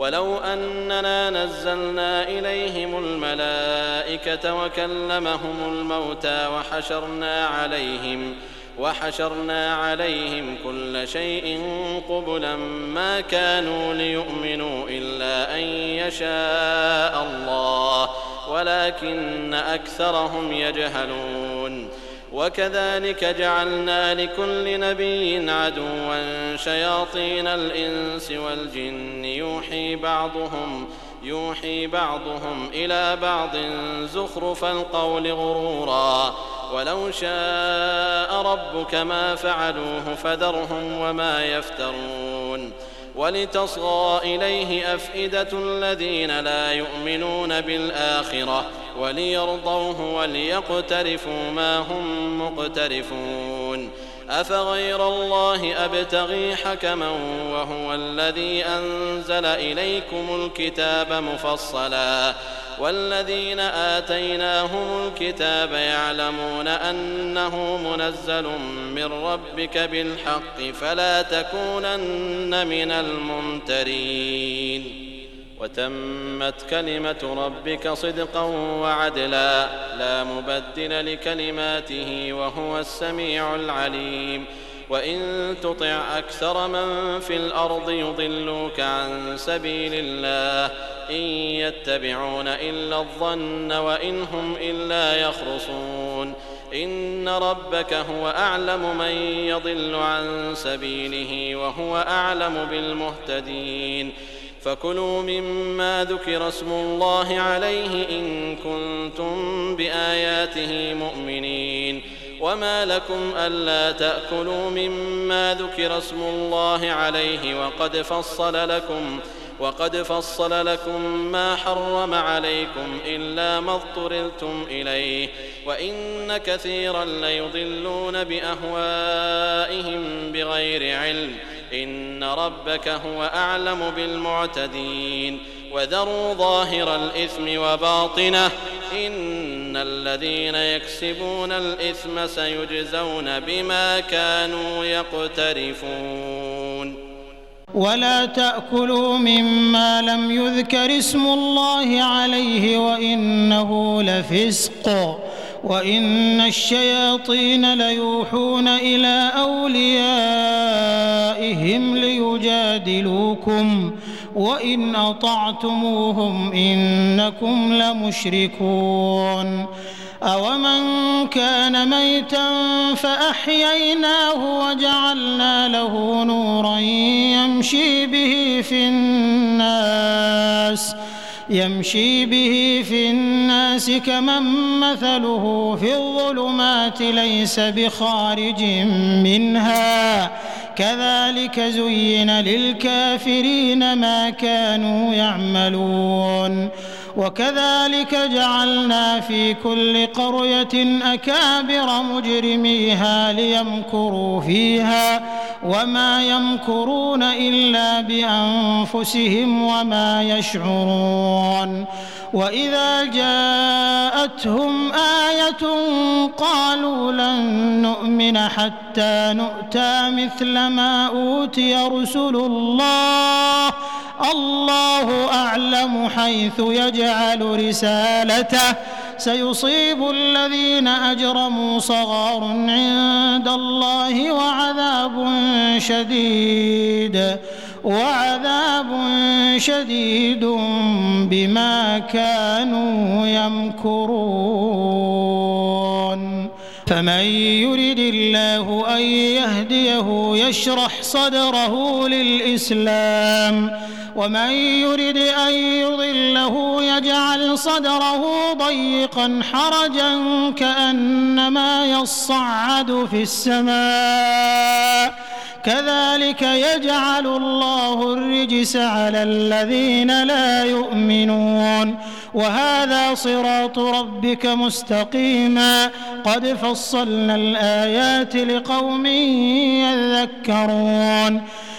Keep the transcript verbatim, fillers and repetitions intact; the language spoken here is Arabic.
ولو أننا نزلنا إليهم الملائكة وكلمهم الموتى وحشرنا عليهم وحشرنا عليهم كل شيء قبلا ما كانوا ليؤمنوا إلا أن يشاء الله ولكن أكثرهم يجهلون. وكذلك جعلنا لكل نبي عدوا شياطين الإنس والجن يوحي بعضهم يوحي بعضهم إلى بعض زخرف القول غرورا ولو شاء ربك ما فعلوه فذرهم وما يفترون. ولتصغى إليه أفئدة الذين لا يؤمنون بالآخرة وليرضوه وليقترفوا ما هم مقترفون. أفغير الله أبتغي حكما وهو الذي أنزل إليكم الكتاب مفصلا والذين آتيناهم الكتاب يعلمون أنه منزل من ربك بالحق فلا تكونن من الممترين. وتمت كلمة ربك صدقا وعدلا لا مبدل لكلماته وهو السميع العليم. وإن تطع أكثر من في الأرض يضلوك عن سبيل الله إن يتبعون إلا الظن وإن هم إلا يخرصون. إن ربك هو أعلم من يضل عن سبيله وهو أعلم بالمهتدين. فكلوا مما ذكر اسم الله عليه إن كنتم بآياته مؤمنين. وما لكم ألا تأكلوا مما ذكر اسم الله عليه وقد فصل لكم وقد فصل لكم ما حرم عليكم إلا ما اضطررتم إليه وإن كثيرا ليضلون بأهوائهم بغير علم إن ربك هو أعلم بالمعتدين. وذروا ظاهر الإثم وباطنه إن الذين يكسبون الإثم سيجزون بما كانوا يقترفون. ولا تأكلوا مما لم يذكر اسم الله عليه وإنه لفسق وإن الشياطين ليوحون إلى أوليائهم ليجادلوكم وإن أطعتموهم إنكم لمشركون. أومن كان ميتا فأحييناه وجعلنا له نورا يمشي به في الناس يمشي به في الناس كمن مثله في الظلمات ليس بخارج منها كذلك زين للكافرين ما كانوا يعملون. وكذلك جعلنا في كل قرية أكابر مجرميها ليمكروا فيها وما يمكرون إلا بأنفسهم وما يشعرون. وإذا جاءتهم آية قالوا لن نؤمن حتى نؤتى مثل ما أوتي رسل الله الله أعلم حيث يجعل رسالته سيصيب الذين أجرموا صغار عند الله وعذاب شديد وعذاب شديد بما كانوا يمكرون. فمن يرد الله أن يهديه يشرح صدره للإسلام ومن يرد أن يضله يجعل صدره ضيقا حرجا كأنما يصعد في السماء كذلك يجعل الله الرجس على الذين لا يؤمنون. وهذا صراط ربك مستقيما قد فصلنا الآيات لقوم يذكرون.